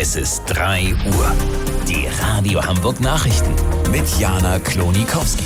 Es ist 3 Uhr. Die Radio Hamburg Nachrichten mit Jana Klonikowski.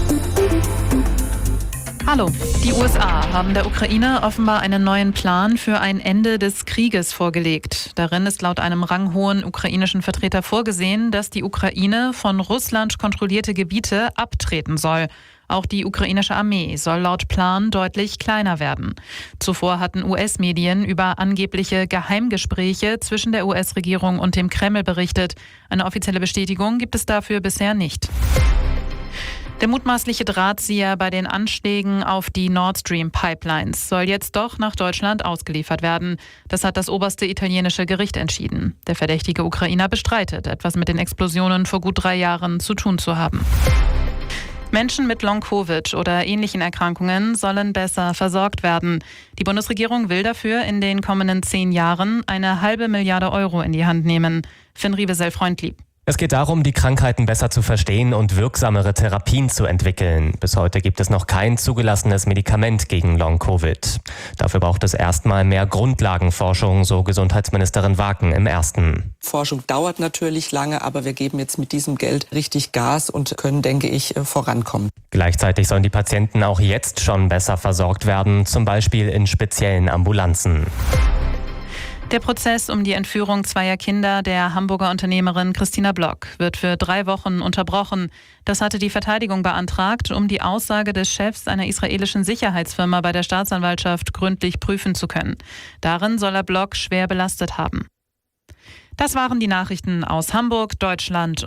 Hallo, die USA haben der Ukraine offenbar einen neuen Plan für ein Ende des Krieges vorgelegt. Darin ist laut einem ranghohen ukrainischen Vertreter vorgesehen, dass die Ukraine von Russland kontrollierte Gebiete abtreten soll. Auch die ukrainische Armee soll laut Plan deutlich kleiner werden. Zuvor hatten US-Medien über angebliche Geheimgespräche zwischen der US-Regierung und dem Kreml berichtet. Eine offizielle Bestätigung gibt es dafür bisher nicht. Der mutmaßliche Drahtzieher bei den Anschlägen auf die Nord Stream Pipelines soll jetzt doch nach Deutschland ausgeliefert werden. Das hat das oberste italienische Gericht entschieden. Der verdächtige Ukrainer bestreitet, etwas mit den Explosionen vor gut 3 Jahren zu tun zu haben. Menschen mit Long-Covid oder ähnlichen Erkrankungen sollen besser versorgt werden. Die Bundesregierung will dafür in den kommenden 10 Jahren eine halbe Milliarde Euro in die Hand nehmen. Finn Riebesell-Freundlieb. Es geht darum, die Krankheiten besser zu verstehen und wirksamere Therapien zu entwickeln. Bis heute gibt es noch kein zugelassenes Medikament gegen Long-Covid. Dafür braucht es erstmal mehr Grundlagenforschung, so Gesundheitsministerin Waken im Ersten. Forschung dauert natürlich lange, aber wir geben jetzt mit diesem Geld richtig Gas und können, denke ich, vorankommen. Gleichzeitig sollen die Patienten auch jetzt schon besser versorgt werden, zum Beispiel in speziellen Ambulanzen. Der Prozess um die Entführung 2 Kinder der Hamburger Unternehmerin Christina Block wird für 3 Wochen unterbrochen. Das hatte die Verteidigung beantragt, um die Aussage des Chefs einer israelischen Sicherheitsfirma bei der Staatsanwaltschaft gründlich prüfen zu können. Darin soll er Block schwer belastet haben. Das waren die Nachrichten aus Hamburg, Deutschland